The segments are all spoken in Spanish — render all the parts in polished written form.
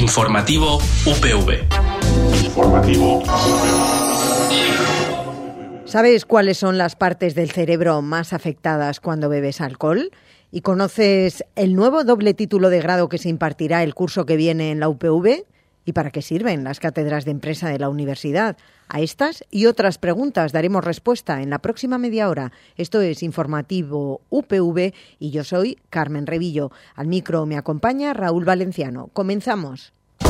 Informativo UPV. Informativo. ¿Sabes cuáles son las partes del cerebro más afectadas cuando bebes alcohol? ¿Y conoces el nuevo doble título de grado que se impartirá el curso que viene en la UPV? ¿Y para qué sirven las cátedras de empresa de la universidad? A estas y otras preguntas daremos respuesta en la próxima media hora. Esto es Informativo UPV y yo soy Carmen Revillo. Al micro me acompaña Raúl Valenciano. Comenzamos.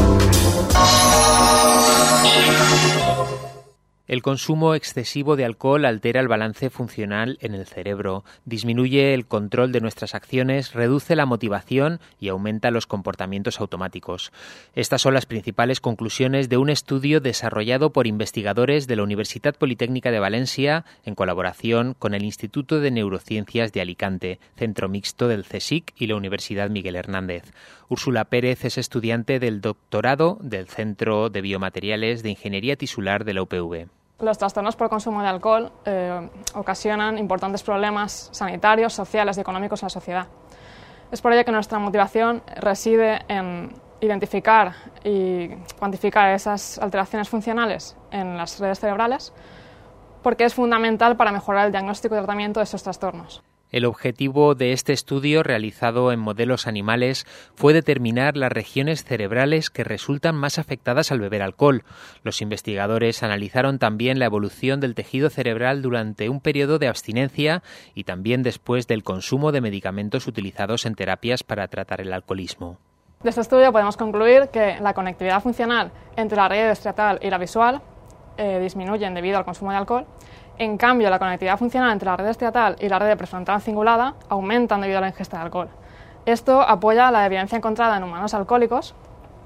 El consumo excesivo de alcohol altera el balance funcional en el cerebro, disminuye el control de nuestras acciones, reduce la motivación y aumenta los comportamientos automáticos. Estas son las principales conclusiones de un estudio desarrollado por investigadores de la Universitat Politécnica de Valencia en colaboración con el Instituto de Neurociencias de Alicante, centro mixto del CSIC y la Universidad Miguel Hernández. Úrsula Pérez es estudiante del doctorado del Centro de Biomateriales de Ingeniería Tisular de la UPV. Los trastornos por consumo de alcohol ocasionan importantes problemas sanitarios, sociales y económicos a la sociedad. Es por ello que nuestra motivación reside en identificar y cuantificar esas alteraciones funcionales en las redes cerebrales, porque es fundamental para mejorar el diagnóstico y tratamiento de estos trastornos. El objetivo de este estudio, realizado en modelos animales, fue determinar las regiones cerebrales que resultan más afectadas al beber alcohol. Los investigadores analizaron también la evolución del tejido cerebral durante un periodo de abstinencia y también después del consumo de medicamentos utilizados en terapias para tratar el alcoholismo. De este estudio podemos concluir que la conectividad funcional entre la red estriatal y la visual disminuyen debido al consumo de alcohol. En cambio, la conectividad funcional entre la red estriatal y la red prefrontal cingulada aumentan debido a la ingesta de alcohol. Esto apoya la evidencia encontrada en humanos alcohólicos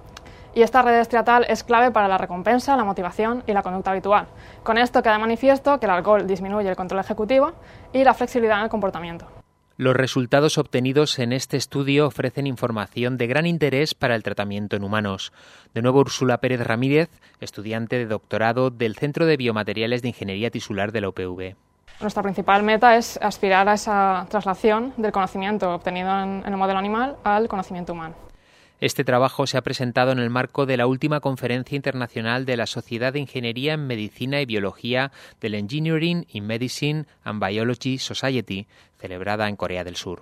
y esta red estriatal es clave para la recompensa, la motivación y la conducta habitual. Con esto queda manifiesto que el alcohol disminuye el control ejecutivo y la flexibilidad en el comportamiento. Los resultados obtenidos en este estudio ofrecen información de gran interés para el tratamiento en humanos. De nuevo, Úrsula Pérez Ramírez, estudiante de doctorado del Centro de Biomateriales de Ingeniería Tisular de la UPV. Nuestra principal meta es aspirar a esa traslación del conocimiento obtenido en el modelo animal al conocimiento humano. Este trabajo se ha presentado en el marco de la última conferencia internacional de la Sociedad de Ingeniería en Medicina y Biología del Engineering in Medicine and Biology Society, celebrada en Corea del Sur.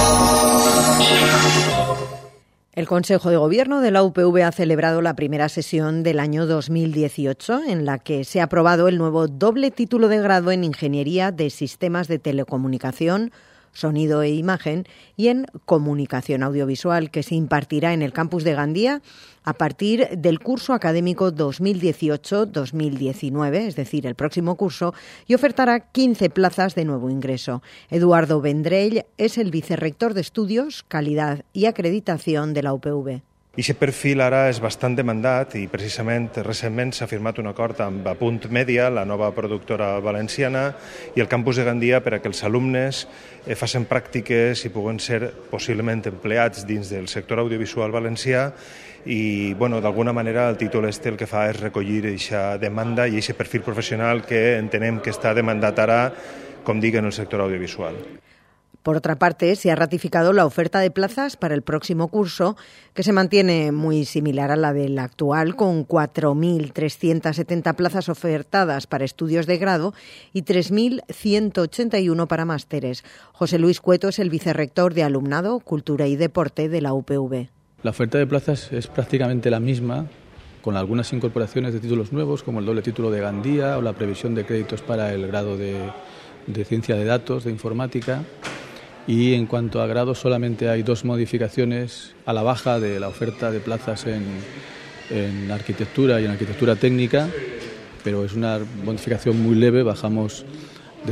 El Consejo de Gobierno de la UPV ha celebrado la primera sesión del año 2018, en la que se ha aprobado el nuevo doble título de grado en Ingeniería de Sistemas de Telecomunicación, Sonido e Imagen y en Comunicación Audiovisual, que se impartirá en el campus de Gandía a partir del curso académico 2018-2019, es decir, el próximo curso, y ofertará 15 plazas de nuevo ingreso. Eduardo Vendrell es el vicerrector de Estudios, Calidad i Acreditación de la UPV. Aquest perfil ara és bastant demandat i precisament recentment s'ha firmat un acord amb Apunt Media, la nova productora valenciana, i el campus de Gandia per a que els alumnes facin pràctiques i puguen ser possiblement empleats dins del sector audiovisual valencià i d'alguna manera el títol el que fa és recollir aquesta demanda i aquest perfil professional que entenem que està demandat ara, com dic, en el sector audiovisual. Por otra parte, se ha ratificado la oferta de plazas para el próximo curso, que se mantiene muy similar a la del actual, con 4.370 plazas ofertadas para estudios de grado y 3.181 para másteres. José Luis Cueto es el vicerrector de Alumnado, Cultura y Deporte de la UPV. La oferta de plazas es prácticamente la misma, con algunas incorporaciones de títulos nuevos, como el doble título de Gandía o la previsión de créditos para el grado de Ciencia de Datos, de Informática. Y en cuanto a grados, solamente hay 2 modificaciones a la baja de la oferta de plazas en arquitectura y en arquitectura técnica, pero es una modificación muy leve. Bajamos de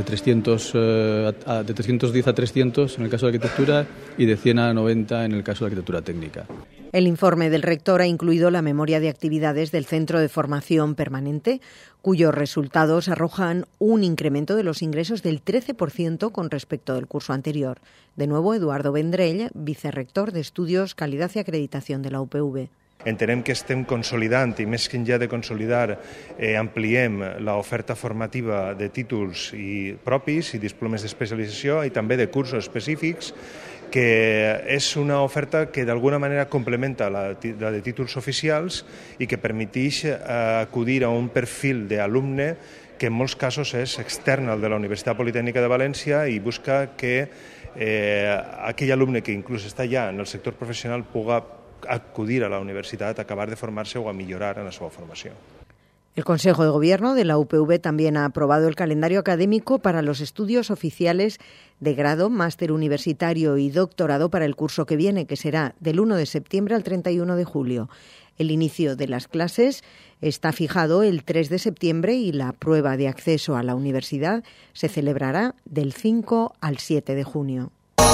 310 a 300 en el caso de arquitectura y de 100 a 90 en el caso de arquitectura técnica. El informe del rector ha incluido la memoria de actividades del Centro de Formación Permanente, cuyos resultados arrojan un incremento de los ingresos del 13% con respecto del curso anterior. De nuevo, Eduardo Vendrell, vicerrector de Estudios, Calidad y Acreditación de la UPV. Entenem que estem consolidant i més que ja de consolidar ampliem l'oferta formativa de títols propis i diplomes d'especialització i també de cursos específics que és una oferta que d'alguna manera complementa la de títols oficials i que permeteix acudir a un perfil d'alumne que en molts casos és extern al de la Universitat Politècnica de València i busca que aquell alumne que inclús està ja en el sector professional pugui acudir a la universitat, acabar de formar-se o a millorar en la seva formació. El Consejo de Gobierno de la UPV también ha aprobado el calendario académico para los estudios oficiales de grado, máster universitario y doctorado para el curso que viene, que será del 1 de septiembre al 31 de julio. El inicio de las clases está fijado el 3 de septiembre y la prueba de acceso a la universidad se celebrará del 5 al 7 de junio.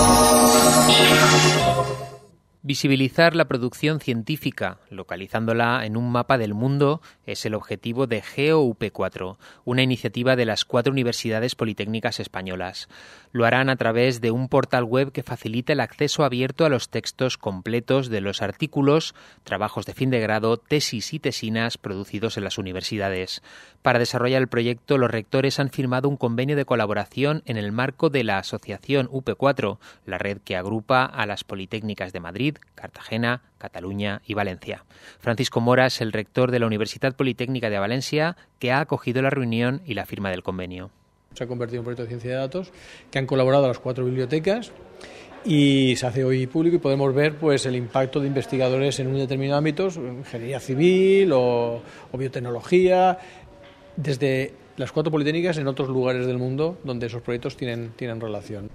Visibilizar la producción científica, localizándola en un mapa del mundo, es el objetivo de GeoUP4, una iniciativa de las 4 universidades politécnicas españolas. Lo harán a través de un portal web que facilita el acceso abierto a los textos completos de los artículos, trabajos de fin de grado, tesis y tesinas producidos en las universidades. Para desarrollar el proyecto, los rectores han firmado un convenio de colaboración en el marco de la Asociación UP4, la red que agrupa a las politécnicas de Madrid, Cartagena, Cataluña y Valencia. Francisco Mora es el rector de la Universidad Politécnica de Valencia, que ha acogido la reunión y la firma del convenio. Se ha convertido en un proyecto de ciencia de datos que han colaborado las 4 bibliotecas y se hace hoy público y podemos ver pues el impacto de investigadores en un determinado ámbito, ingeniería civil o biotecnología, desde las 4 politécnicas en otros lugares del mundo donde esos proyectos tienen relación.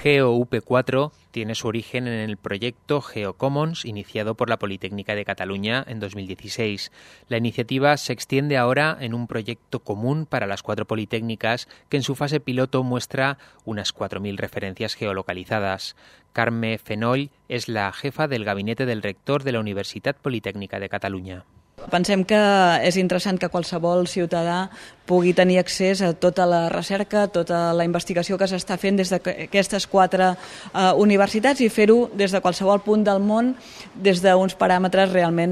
GeoUP4 tiene su origen en el proyecto GeoCommons iniciado por la Politécnica de Cataluña en 2016. La iniciativa se extiende ahora en un proyecto común para las 4 politécnicas que en su fase piloto muestra unas 4.000 referencias geolocalizadas. Carme Fenoll es la jefa del gabinete del rector de la Universitat Politécnica de Catalunya. Pensem que és interessant que qualsevol ciutadà pugui tenir accés a tota la recerca, tota la investigació que s'està fent des d'aquestes 4 universitats i fer-ho des de qualsevol punt del món des d'uns paràmetres realment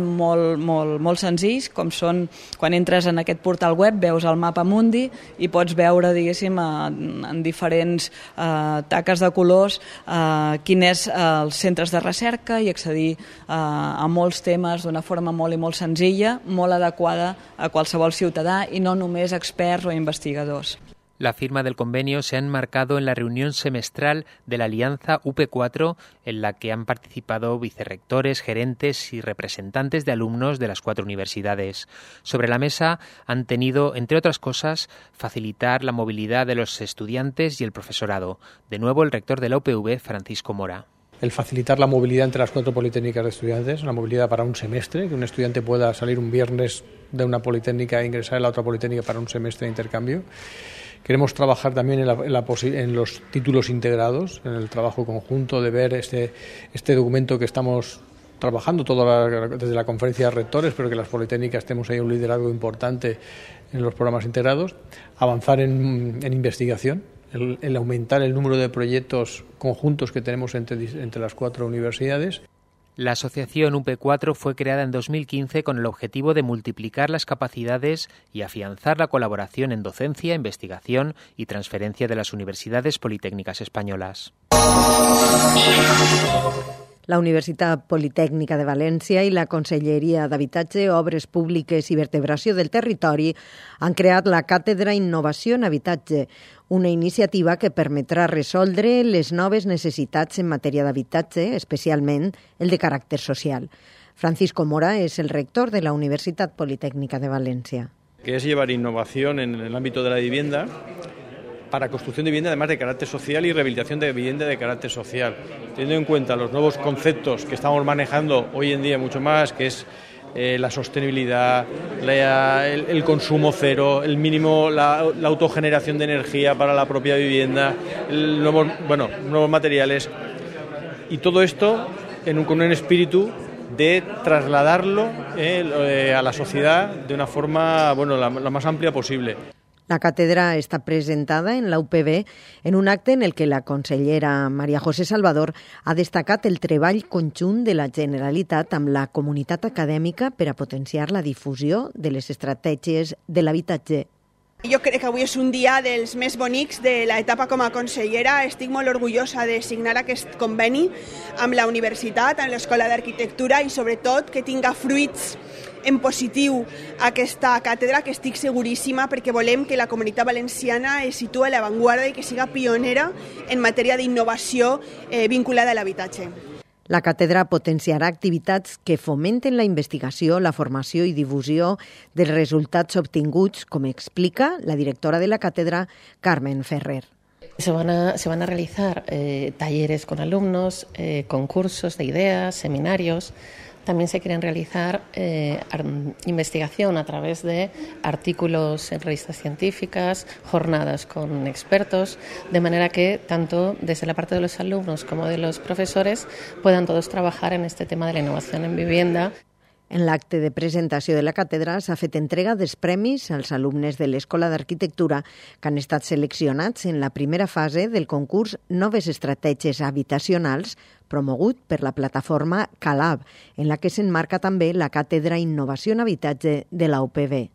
molt senzills, com són quan entres en aquest portal web, veus el mapa mundi i pots veure, diguéssim, en diferents taques de colors quin és els centres de recerca i accedir a molts temes d'una forma molt i molt senzilla, molt adequada a qualsevol ciutadà i no només experts o investigadors. La firma del convenio se ha enmarcado en la reunión semestral de la Alianza UP4, en la que han participado vicerrectores, gerentes y representantes de alumnos de las 4 universidades. Sobre la mesa han tenido, entre otras cosas, facilitar la movilidad de los estudiantes y el profesorado. De nuevo, el rector de la UPV, Francisco Mora. El facilitar la movilidad entre las 4 politécnicas de estudiantes, una movilidad para un semestre, que un estudiante pueda salir un viernes de una politécnica e ingresar en la otra politécnica para un semestre de intercambio. Queremos trabajar también en los títulos integrados, en el trabajo conjunto de ver este documento que estamos trabajando desde la conferencia de rectores, pero que las politécnicas tenemos ahí un liderazgo importante en los programas integrados, avanzar en investigación, el aumentar el número de proyectos conjuntos que tenemos entre las 4 universidades. La asociación UP4 fue creada en 2015 con el objetivo de multiplicar las capacidades y afianzar la colaboración en docencia, investigación y transferencia de las universidades politécnicas españolas. La Universitat Politècnica de València i la Conselleria d'Habitatge, Obres Públiques i Vertebració del Territori han creat la Càtedra Innovació en Habitatge, una iniciativa que permetrà resoldre les noves necessitats en matèria d'habitatge, especialment el de caràcter social. Francisco Mora es el rector de la Universitat Politécnica de València. Que es llevar innovación en el ámbito de la vivienda para construcción de vivienda además de carácter social y rehabilitación de vivienda de carácter social, teniendo en cuenta los nuevos conceptos que estamos manejando hoy en día mucho más, que es la sostenibilidad, el consumo cero, el mínimo, la autogeneración de energía para la propia vivienda, nuevos materiales, y todo esto con un espíritu de trasladarlo a la sociedad de una forma la más amplia posible. La cátedra está presentada en la UPV en un acte en el que la consellera María José Salvador ha destacat el treball conjunt de la Generalitat amb la comunitat acadèmica per a potenciar la difusió de les estratègies de l'habitatge. Jo crec que avui és un dia dels més bonics de l'etapa com a consellera. Estic molt orgullosa de signar aquest conveni amb la universitat, amb l'Escola d'Arquitectura i sobretot que tinga fruits en positiu aquesta càtedra, que estic seguríssima perquè volem que la Comunitat Valenciana es situï a l'avantguarda i que siga pionera en matèria d'innovació vinculada a l'habitatge. La càtedra potenciarà activitats que fomenten la investigació, la formació i difusió dels resultats obtinguts, com explica la directora de la càtedra, Carmen Ferrer. Se van a realizar talleres con alumnos, concursos de ideas, seminarios. También se quieren realizar investigación a través de artículos en revistas científicas, jornadas con expertos, de manera que tanto desde la parte de los alumnos como de los profesores puedan todos trabajar en este tema de la innovación en vivienda. En l'acte de presentació de la càtedra s'ha fet entrega dels premis als alumnes de l'Escola d'Arquitectura que han estat seleccionats en la primera fase del concurs Noves Estratègies Habitacionals promogut per la plataforma Calab, en la que s'enmarca també la Càtedra Innovació en Habitatge de la UPV.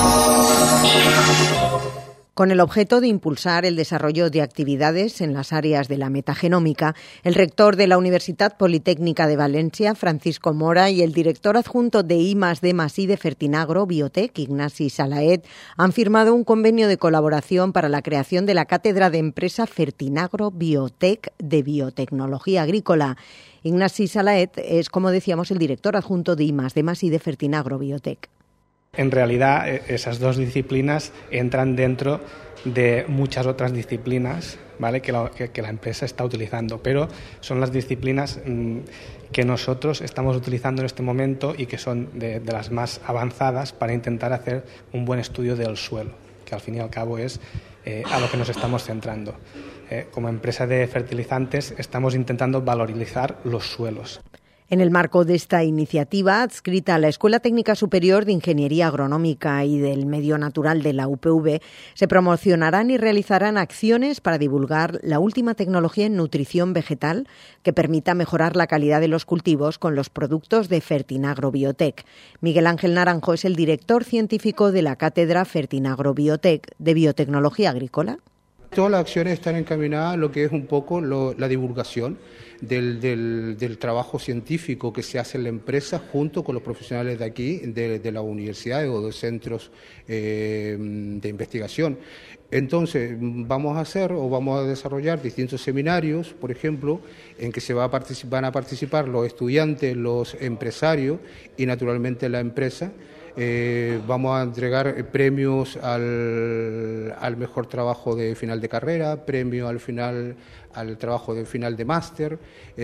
Con el objeto de impulsar el desarrollo de actividades en las áreas de la metagenómica, el rector de la Universitat Politécnica de Valencia, Francisco Mora, y el director adjunto de I+D+I de Fertinagro Biotech, Ignasi Salaet, han firmado un convenio de colaboración para la creación de la cátedra de empresa Fertinagro Biotech de Biotecnología Agrícola. Ignasi Salaet es, como decíamos, el director adjunto de I+D+I de Fertinagro Biotech. En realidad, esas dos disciplinas entran dentro de muchas otras disciplinas, ¿vale?, que la empresa está utilizando, pero son las disciplinas que nosotros estamos utilizando en este momento y que son de las más avanzadas para intentar hacer un buen estudio del suelo, que al fin y al cabo es a lo que nos estamos centrando. Como empresa de fertilizantes estamos intentando valorizar los suelos. En el marco de esta iniciativa, adscrita a la Escuela Técnica Superior de Ingeniería Agronómica y del Medio Natural de la UPV, se promocionarán y realizarán acciones para divulgar la última tecnología en nutrición vegetal que permita mejorar la calidad de los cultivos con los productos de Fertinagro Biotech. Miguel Ángel Naranjo es el director científico de la cátedra Fertinagro Biotech de Biotecnología Agrícola. Todas las acciones están encaminadas a lo que es un poco la divulgación del trabajo científico que se hace en la empresa junto con los profesionales de aquí, de las universidades o de centros de investigación. Entonces, vamos a desarrollar distintos seminarios, por ejemplo, en que van a participar los estudiantes, los empresarios y naturalmente la empresa. Vamos a entregar premios al mejor trabajo de final de carrera, premio al trabajo de final de máster,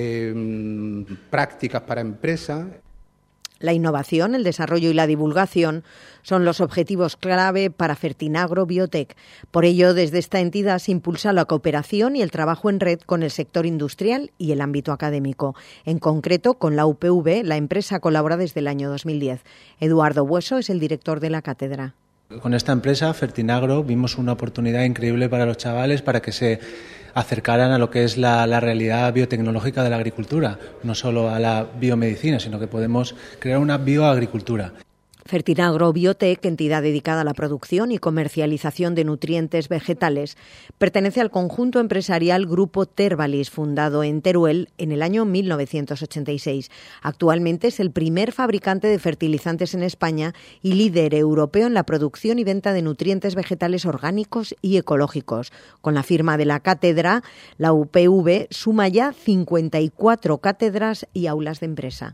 prácticas para empresa. La innovación, el desarrollo y la divulgación son los objetivos clave para Fertinagro Biotech. Por ello, desde esta entidad se impulsa la cooperación y el trabajo en red con el sector industrial y el ámbito académico. En concreto, con la UPV, la empresa colabora desde el año 2010. Eduardo Bueso es el director de la cátedra. Con esta empresa, Fertinagro, vimos una oportunidad increíble para los chavales para que se acercaran a lo que es la realidad biotecnológica de la agricultura, no solo a la biomedicina, sino que podemos crear una bioagricultura. Fertinagro Biotech, entidad dedicada a la producción y comercialización de nutrientes vegetales, pertenece al conjunto empresarial Grupo Tervalis, fundado en Teruel en el año 1986. Actualmente es el primer fabricante de fertilizantes en España y líder europeo en la producción y venta de nutrientes vegetales orgánicos y ecológicos. Con la firma de la cátedra, la UPV suma ya 54 cátedras y aulas de empresa.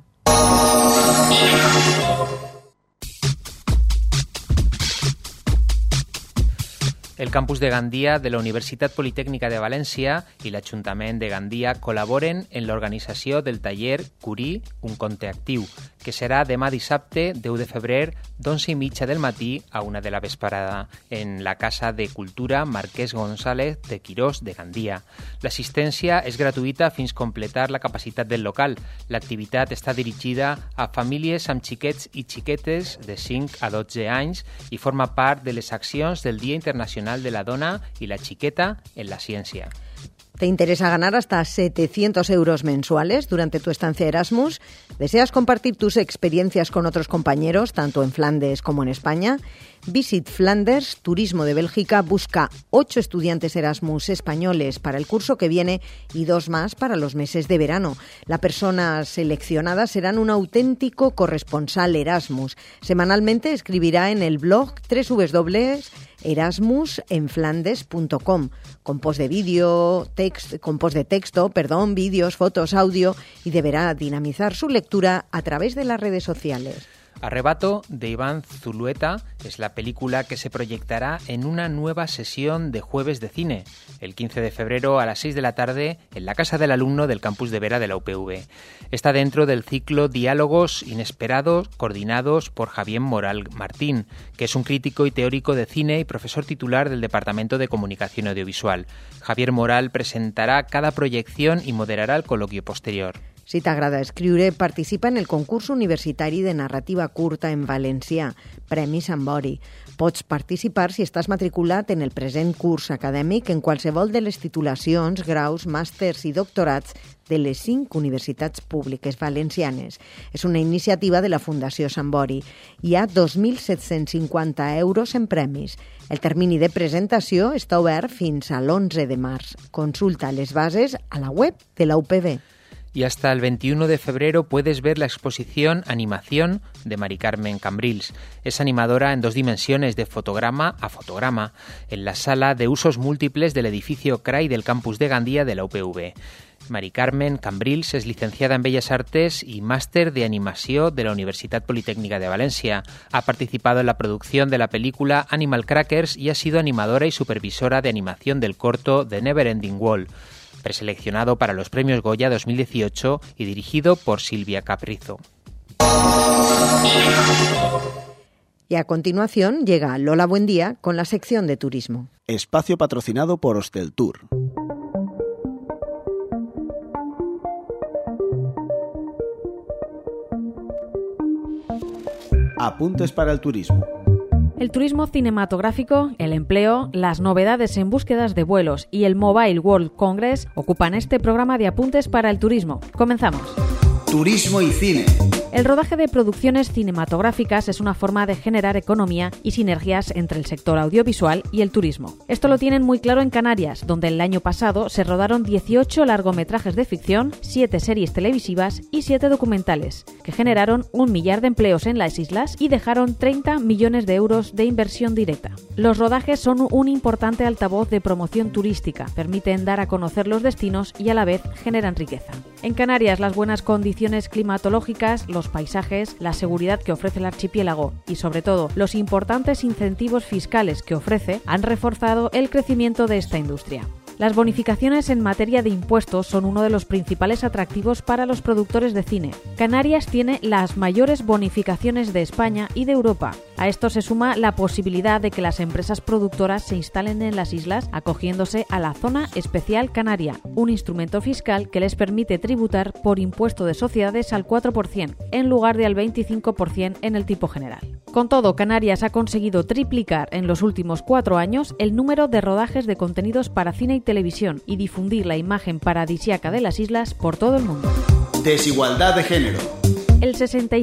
El campus de Gandia de la Universitat Politécnica de València i l'Ajuntament de Gandia col·laboren en l'organització del taller Curí, un conte actiu, que serà demà dissabte, 10 de febrer, d'11:30 del matí a 1 de la vesprada, en la Casa de Cultura Marquès González de Quirós de Gandia. L'assistència és gratuïta fins completar la capacitat del local. L'activitat està dirigida a famílies amb xiquets i xiquetes de 5 a 12 anys i forma part de les accions del Dia Internacional de la Dona i la Xiqueta en la Ciència. ¿Te interesa ganar hasta 700 euros mensuales durante tu estancia Erasmus? ¿Deseas compartir tus experiencias con otros compañeros, tanto en Flandes como en España? Visit Flanders, Turismo de Bélgica, busca 8 estudiantes Erasmus españoles para el curso que viene y 2 más para los meses de verano. La persona seleccionada será un auténtico corresponsal Erasmus. Semanalmente escribirá en el blog www.erasmusenflandes.com con post de texto, vídeos, fotos, audio, y deberá dinamizar su lectura a través de las redes sociales. Arrebato, de Iván Zulueta, es la película que se proyectará en una nueva sesión de Jueves de Cine, el 15 de febrero a las 6 de la tarde en la Casa del Alumno del Campus de Vera de la UPV. Está dentro del ciclo Diálogos Inesperados, coordinados por Javier Moral Martín, que es un crítico y teórico de cine y profesor titular del Departamento de Comunicación Audiovisual. Javier Moral presentará cada proyección i moderarà el col·loqui posterior. Si t'agrada escriure, participa en el concurs universitari de narrativa curta en valencià, Premi Sambori. Pots participar si estàs matriculat en el present curs acadèmic en qualsevol de les titulacions, graus, màsters i doctorats de les 5 universitats públiques valencianes. És una iniciativa de la Fundació Sambori. Hi ha 2.750 euros en premis. El termini de presentació està obert fins a l'11 de març. Consulta les bases a la web de la UPV. Y hasta el 21 de febrero puedes ver la exposición Animación de Mari Carmen Cambrils. Es animadora en 2 dimensiones, de fotograma a fotograma, en la sala de usos múltiples del edificio CRAI del campus de Gandía de la UPV. Mari Carmen Cambrils es licenciada en Bellas Artes y máster de animación de la Universitat Politécnica de Valencia. Ha participado en la producción de la película Animal Crackers y ha sido animadora y supervisora de animación del corto The Neverending Wall, preseleccionado para los Premios Goya 2018 y dirigido por Silvia Caprizo. Y a continuación llega Lola Buendía con la sección de turismo. Espacio patrocinado por Hosteltour. Apuntes para el turismo. El turismo cinematográfico, el empleo, las novedades en búsquedas de vuelos y el Mobile World Congress ocupan este programa de apuntes para el turismo. Comenzamos. Turismo y cine. El rodaje de producciones cinematográficas es una forma de generar economía y sinergias entre el sector audiovisual y el turismo. Esto lo tienen muy claro en Canarias, donde el año pasado se rodaron 18 largometrajes de ficción, 7 series televisivas y 7 documentales, que generaron 1 millar de empleos en las islas y dejaron 30 millones de euros de inversión directa. Los rodajes son un importante altavoz de promoción turística, permiten dar a conocer los destinos y a la vez generan riqueza. En Canarias, las buenas condiciones climatológicas, los paisajes, la seguridad que ofrece el archipiélago y, sobre todo, los importantes incentivos fiscales que ofrece han reforzado el crecimiento de esta industria. Las bonificaciones en materia de impuestos son uno de los principales atractivos para los productores de cine. Canarias tiene las mayores bonificaciones de España y de Europa. A esto se suma la posibilidad de que las empresas productoras se instalen en las islas acogiéndose a la Zona Especial Canaria, un instrumento fiscal que les permite tributar por impuesto de sociedades al 4%, en lugar de al 25% en el tipo general. Con todo, Canarias ha conseguido triplicar en los últimos 4 años el número de rodajes de contenidos para cine y televisión y difundir la imagen paradisíaca de las islas por todo el mundo. Desigualdad de género. El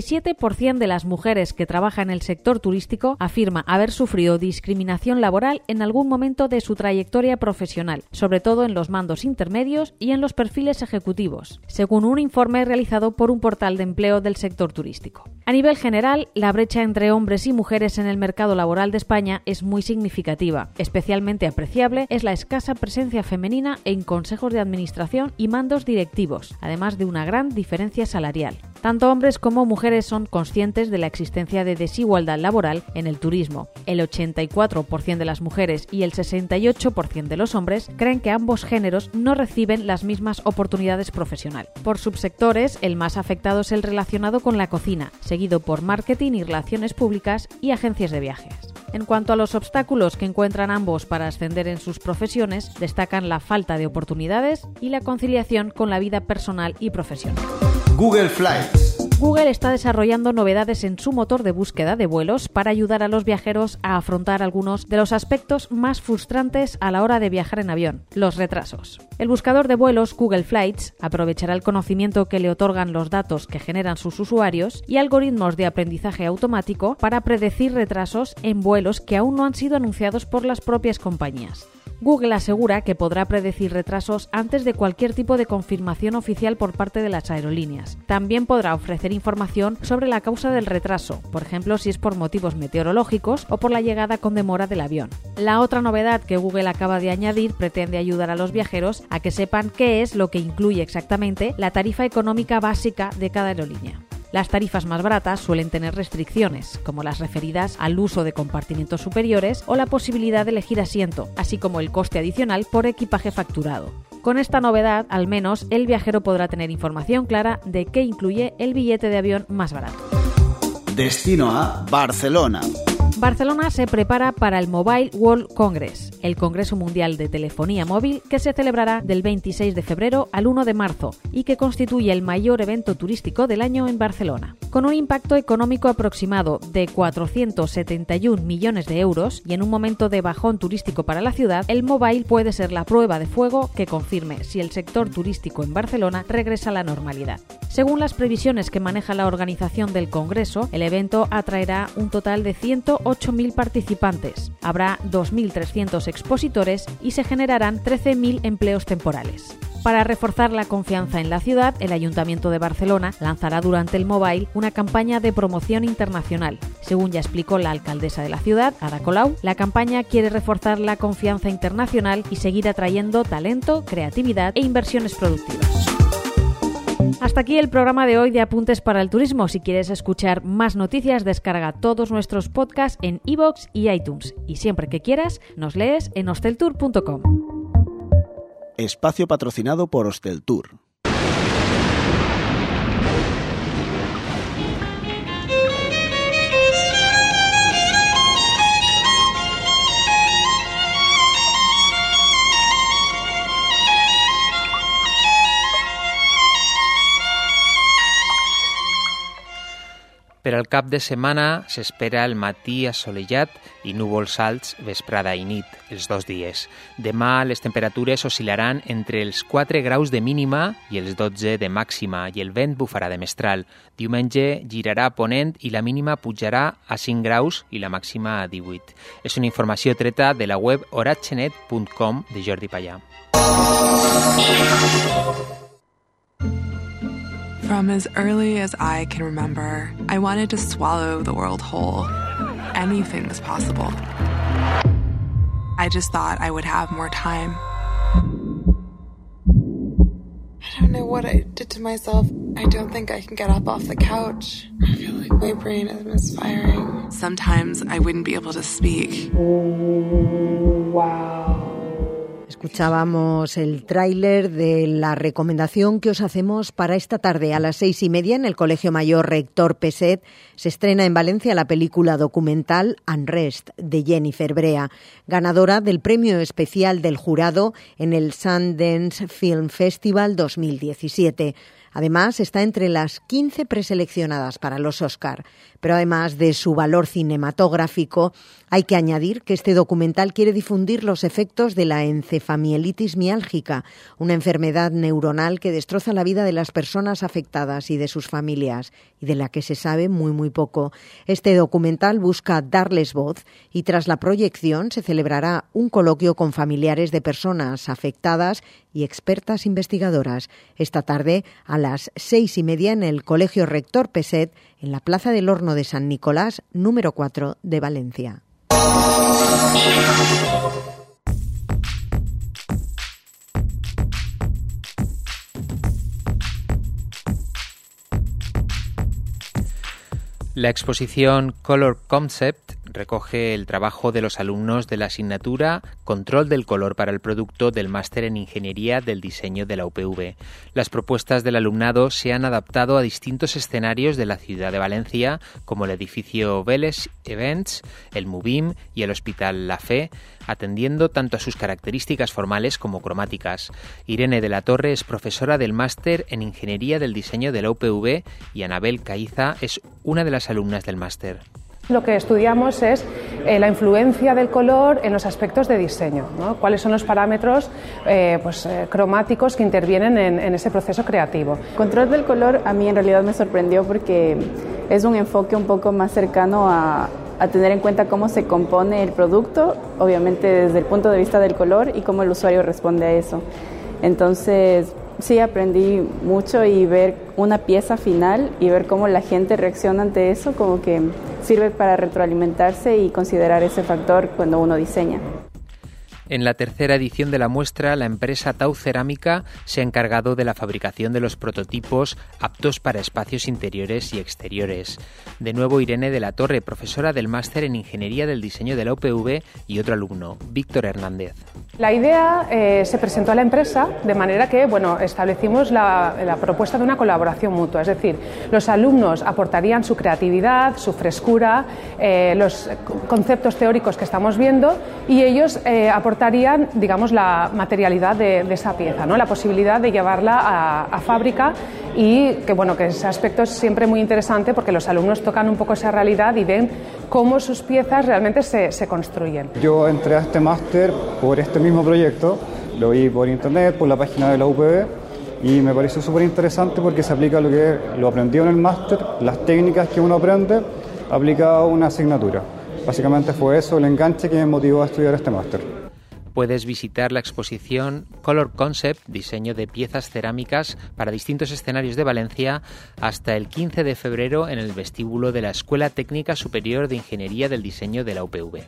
67% de las mujeres que trabajan en el sector turístico afirma haber sufrido discriminación laboral en algún momento de su trayectoria profesional, sobre todo en los mandos intermedios y en los perfiles ejecutivos, según un informe realizado por un portal de empleo del sector turístico. A nivel general, la brecha entre hombres y mujeres en el mercado laboral de España es muy significativa. Especialmente apreciable es la escasa presencia femenina en consejos de administración y mandos directivos, además de una gran diferencia salarial. Tanto hombres como mujeres son conscientes de la existencia de desigualdad laboral en el turismo. El 84% de las mujeres y el 68% de los hombres creen que ambos géneros no reciben las mismas oportunidades profesionales. Por subsectores, el más afectado es el relacionado con la cocina, seguido por marketing y relaciones públicas y agencias de viajes. En cuanto a los obstáculos que encuentran ambos para ascender en sus profesiones, destacan la falta de oportunidades y la conciliación con la vida personal y profesional. Google Flights. Google está desarrollando novedades en su motor de búsqueda de vuelos para ayudar a los viajeros a afrontar algunos de los aspectos más frustrantes a la hora de viajar en avión, los retrasos. El buscador de vuelos Google Flights aprovechará el conocimiento que le otorgan los datos que generan sus usuarios y algoritmos de aprendizaje automático para predecir retrasos en vuelos que aún no han sido anunciados por las propias compañías. Google asegura que podrá predecir retrasos antes de cualquier tipo de confirmación oficial por parte de las aerolíneas. También podrá ofrecer información sobre la causa del retraso, por ejemplo si es por motivos meteorológicos o por la llegada con demora del avión. La otra novedad que Google acaba de añadir pretende ayudar a los viajeros a que sepan qué es lo que incluye exactamente la tarifa económica básica de cada aerolínea. Las tarifas más baratas suelen tener restricciones, como las referidas al uso de compartimientos superiores o la posibilidad de elegir asiento, así como el coste adicional por equipaje facturado. Con esta novedad, al menos, el viajero podrá tener información clara de qué incluye el billete de avión más barato. Destino a Barcelona. Barcelona se prepara para el Mobile World Congress, el Congreso Mundial de Telefonía Móvil que se celebrará del 26 de febrero al 1 de marzo y que constituye el mayor evento turístico del año en Barcelona. Con un impacto económico aproximado de 471 millones de euros y en un momento de bajón turístico para la ciudad, el Mobile puede ser la prueba de fuego que confirme si el sector turístico en Barcelona regresa a la normalidad. Según las previsiones que maneja la organización del Congreso, el evento atraerá un total de 108.000 participantes. Habrá 2.300 expositores y se generarán 13.000 empleos temporales. Para reforzar la confianza en la ciudad, el Ayuntamiento de Barcelona lanzará durante el Mobile una campaña de promoción internacional. Según ya explicó la alcaldesa de la ciudad, Ada Colau, la campaña quiere reforzar la confianza internacional y seguir atrayendo talento, creatividad e inversiones productivas. Hasta aquí el programa de hoy de Apuntes para el Turismo. Si quieres escuchar más noticias, descarga todos nuestros podcasts en iVoox y iTunes. Y siempre que quieras, nos lees en hosteltour.com. Espacio patrocinado por Hosteltour. Per al cap de setmana s'espera el matí assolellat i núvols alts vesprada i nit, els 2 dies. Demà les temperatures oscil·laran entre els 4 graus de mínima i els 12 de màxima i el vent bufarà de mestral. Diumenge girarà a ponent i la mínima pujarà a 5 graus i la màxima a 18. És una informació treta de la web oratgenet.com de Jordi Pallà. From as early as I can remember, I wanted to swallow the world whole. Anything was possible. I just thought I would have more time. I don't know what I did to myself. I don't think I can get up off the couch. I feel like my brain is misfiring. Sometimes I wouldn't be able to speak. Wow. Escuchábamos el tráiler de la recomendación que os hacemos para esta tarde. A las 6:30 en el Colegio Mayor Rector Peset se estrena en Valencia la película documental Unrest de Jennifer Brea, ganadora del premio especial del jurado en el Sundance Film Festival 2017. Además, está entre las 15 preseleccionadas para los Oscar. Pero además de su valor cinematográfico, hay que añadir que este documental quiere difundir los efectos de la encefamielitis miálgica, una enfermedad neuronal que destroza la vida de las personas afectadas y de sus familias, y de la que se sabe muy poco. Este documental busca darles voz y tras la proyección se celebrará un coloquio con familiares de personas afectadas y expertas investigadoras. Esta tarde a las 6:30 en el Colegio Rector Peset, en la Plaza del Horno de San Nicolás, número 4 de Valencia. La exposición Color Concept recoge el trabajo de los alumnos de la asignatura Control del color para el producto del máster en Ingeniería del Diseño de la UPV. Las propuestas del alumnado se han adaptado a distintos escenarios de la ciudad de Valencia, como el edificio Vélez Events, el MUBIM y el Hospital La Fe, atendiendo tanto a sus características formales como cromáticas. Irene de la Torre es profesora del máster en Ingeniería del Diseño de la UPV y Anabel Caiza es una de las alumnas del máster. Lo que estudiamos es la influencia del color en los aspectos de diseño, ¿no? Cuáles son los parámetros cromáticos que intervienen en ese proceso creativo. Control del color a mí en realidad me sorprendió porque es un enfoque un poco más cercano a tener en cuenta cómo se compone el producto, obviamente desde el punto de vista del color y cómo el usuario responde a eso. Entonces sí aprendí mucho y ver una pieza final y ver cómo la gente reacciona ante eso, como que sirve para retroalimentarse y considerar ese factor cuando uno diseña. En la tercera edición de la muestra, la empresa Tau Cerámica se ha encargado de la fabricación de los prototipos aptos para espacios interiores y exteriores. De nuevo, Irene de la Torre, profesora del máster en Ingeniería del Diseño de la UPV, y otro alumno, Víctor Hernández. La idea se presentó a la empresa de manera que establecimos la propuesta de una colaboración mutua, es decir, los alumnos aportarían su creatividad, su frescura, los conceptos teóricos que estamos viendo y ellos aportarían, digamos, la materialidad de esa pieza, ¿no? La posibilidad de llevarla a fábrica y que ese aspecto es siempre muy interesante porque los alumnos tocan un poco esa realidad y ven cómo sus piezas realmente se construyen. Yo entré a este máster por este mismo proyecto, lo vi por internet, por la página de la UPV y me pareció súper interesante porque se aplica lo aprendido en el máster, las técnicas que uno aprende, aplicado a una asignatura. Básicamente fue eso el enganche que me motivó a estudiar este máster. Puedes visitar la exposición Color Concept, diseño de piezas cerámicas para distintos escenarios de Valencia, hasta el 15 de febrero en el vestíbulo de la Escuela Técnica Superior de Ingeniería del Diseño de la UPV.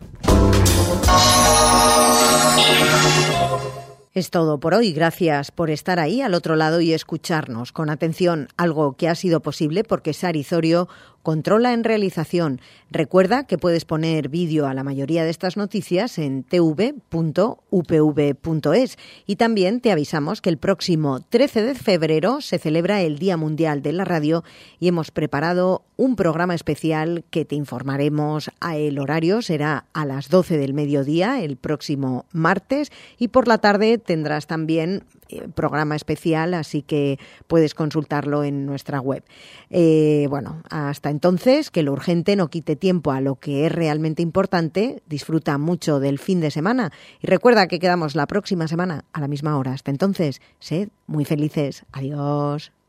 Es todo por hoy. Gracias por estar ahí al otro lado y escucharnos con atención, algo que ha sido posible porque Sari Zorio controla en realización. Recuerda que puedes poner vídeo a la mayoría de estas noticias en tv.upv.es y también te avisamos que el próximo 13 de febrero se celebra el Día Mundial de la Radio y hemos preparado un programa especial que te informaremos. El horario será a las 12 del mediodía el próximo martes y por la tarde tendrás también programa especial, así que puedes consultarlo en nuestra web. Hasta entonces, que lo urgente no quite tiempo a lo que es realmente importante. Disfruta mucho del fin de semana y recuerda que quedamos la próxima semana a la misma hora. Hasta entonces, sed muy felices. Adiós.